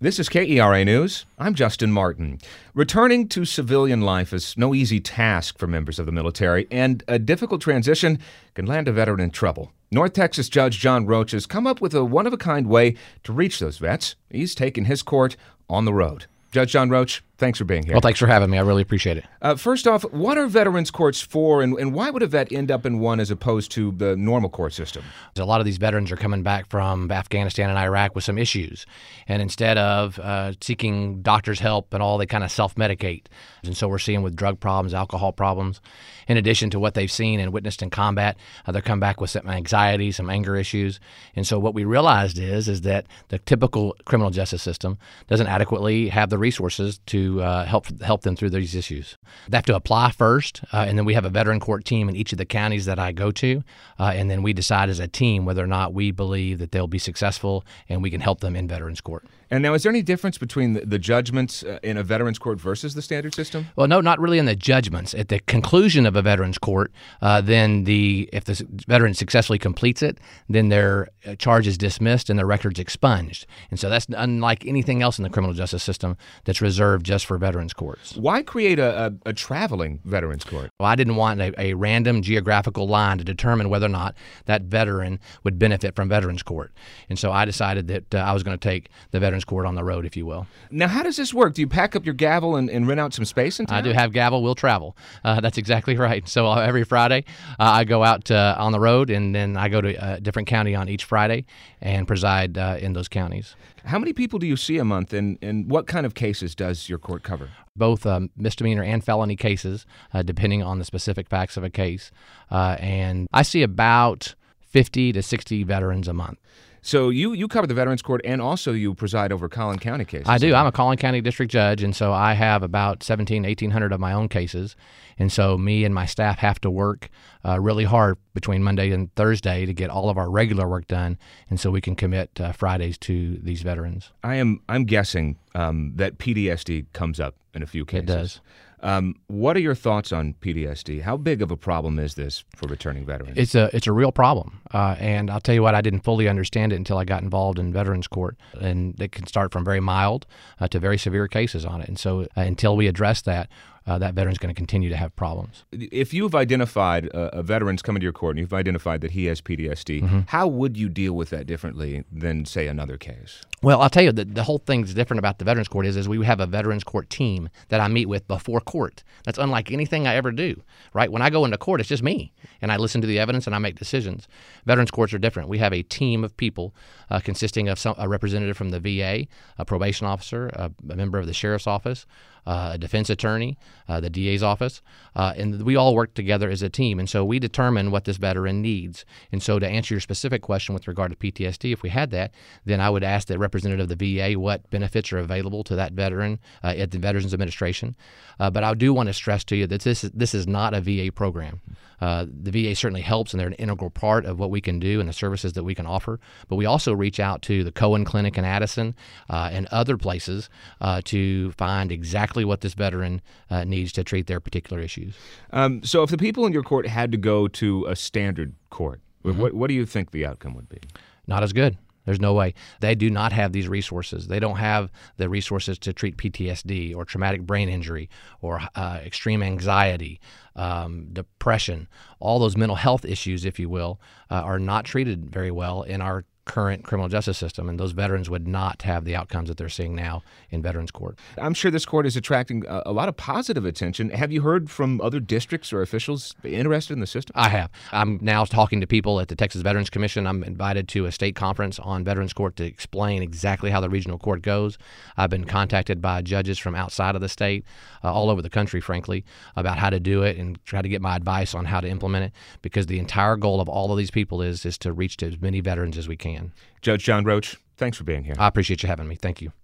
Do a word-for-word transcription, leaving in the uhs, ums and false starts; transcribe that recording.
This is K E R A News. I'm Justin Martin. Returning to civilian life is no easy task for members of the military, and a difficult transition can land a veteran in trouble. North Texas Judge John Roach has come up with a one-of-a-kind way to reach those vets. He's taken his court on the road. Judge John Roach, thanks for being here. Well, thanks for having me. I really appreciate it. Uh, first off, what are veterans courts for, and, and why would a vet end up in one as opposed to the normal court system? A lot of these veterans are coming back from Afghanistan and Iraq with some issues, and instead of uh, seeking doctor's help and all, they kind of self-medicate. And so we're seeing with drug problems, alcohol problems, in addition to what they've seen and witnessed in combat, uh, they come back with some anxiety, some anger issues. And so what we realized is, is that the typical criminal justice system doesn't adequately have the resources to uh, help help them through these issues. They have to apply first, uh, and then we have a veteran court team in each of the counties that I go to, uh, and then we decide as a team whether or not we believe that they'll be successful and we can help them in veterans court. And now, is there any difference between the, the judgments uh, in a veterans court versus the standard system? Well, no, not really in the judgments. At the conclusion of a veterans court, uh, then the if the veteran successfully completes it, then their charge is dismissed and their record's expunged. And so that's unlike anything else in the criminal justice system that's reserved just for veterans courts. Why create a, a, a traveling veterans court? Well, I didn't want a, a random geographical line to determine whether or not that veteran would benefit from veterans court. And so I decided that uh, I was going to take the veterans court on the road, if you will. Now, how does this work? Do you pack up your gavel and, and rent out some space in town? I do have gavel, will travel. Uh, that's exactly right. So uh, every Friday, uh, I go out uh, on the road, and then I go to a different county on each Friday and preside uh, in those counties. How many people do you see a month, and, and what kind of cases does your court cover? Both um, misdemeanor and felony cases, uh, depending on the specific facts of a case. Uh, and I see about fifty to sixty veterans a month. So you, you cover the Veterans Court, and also you preside over Collin County cases. I do. I'm a Collin County District Judge, and so I have about seventeen, eighteen hundred of my own cases. And so me and my staff have to work uh, really hard between Monday and Thursday to get all of our regular work done, and so we can commit uh, Fridays to these veterans. I am I'm guessing um, that P T S D comes up in a few cases. It does. Um, what are your thoughts on P T S D? How big of a problem is this for returning veterans? It's a it's a real problem, uh, and I'll tell you what, I didn't fully understand it until I got involved in veterans court, and it can start from very mild uh, to very severe cases on it. And so uh, until we address that, Uh, that veteran's going to continue to have problems. If you've identified uh, a veteran's coming to your court and you've identified that he has P T S D, mm-hmm. how would you deal with that differently than, say, another case? Well, I'll tell you, the, the whole thing's different about the veterans court is, is we have a veterans court team that I meet with before court. That's unlike anything I ever do, right? When I go into court, it's just me, and I listen to the evidence and I make decisions. Veterans courts are different. We have a team of people uh, consisting of some, a representative from the V A, a probation officer, a, a member of the sheriff's office, Uh, a defense attorney, uh, the D A's office, uh, and we all work together as a team. And so we determine what this veteran needs. And so to answer your specific question with regard to P T S D, if we had that, then I would ask the representative of the V A what benefits are available to that veteran uh, at the Veterans Administration. Uh, but I do want to stress to you that this is, this is not a V A program. Uh, the V A certainly helps, and they're an integral part of what we can do and the services that we can offer. But we also reach out to the Cohen Clinic in Addison uh, and other places uh, to find exactly what this veteran uh, needs to treat their particular issues. Um, so if the people in your court had to go to a standard court, mm-hmm. what, what do you think the outcome would be? Not as good. There's no way. They do not have these resources. They don't have the resources to treat P T S D or traumatic brain injury or uh, extreme anxiety, um, depression. All those mental health issues, if you will, uh, are not treated very well in our current criminal justice system, and those veterans would not have the outcomes that they're seeing now in veterans court. I'm sure this court is attracting a, a lot of positive attention. Have you heard from other districts or officials interested in the system? I have. I'm now talking to people at the Texas Veterans Commission. I'm invited to a state conference on veterans court to explain exactly how the regional court goes. I've been contacted by judges from outside of the state, uh, all over the country, frankly, about how to do it and try to get my advice on how to implement it, because the entire goal of all of these people is, is to reach to as many veterans as we can. Judge John Roach, thanks for being here. I appreciate you having me. Thank you.